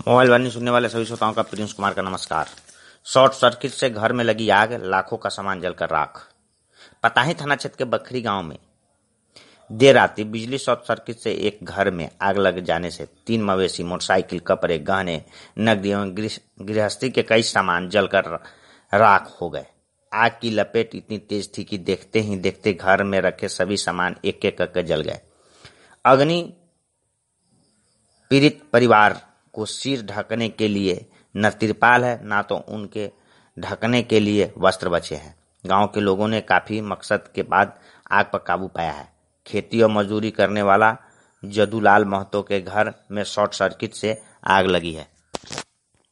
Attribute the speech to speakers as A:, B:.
A: Mobile वाणी सुनने वाले सभी श्रोताओं का प्रिंस कुमार का नमस्कार। शॉर्ट सर्किट से घर में लगी आग, लाखों का सामान जलकर राख। पताही थाना क्षेत्र के बखरी गांव में देर रात्रि बिजली शॉर्ट सर्किट से एक घर में आग लग जाने से 3 मवेशी, मोटरसाइकिल, कपड़े, गहने, नकदी एवं गृहस्थी के कई सामान जलकर राख हो गए। आग की लपेट इतनी तेज थी कि देखते ही देखते घर में रखे सभी सामान एक एक करके जल गए। अग्नि पीड़ित परिवार को सिर ढकने के लिए न तिरपाल है, ना तो उनके ढकने के लिए वस्त्र बचे हैं। गांव के लोगों ने काफी मकसद के बाद आग पर काबू पाया है। खेती और मजदूरी करने वाला जदूलाल महतो के घर में शॉर्ट सर्किट से आग लगी है।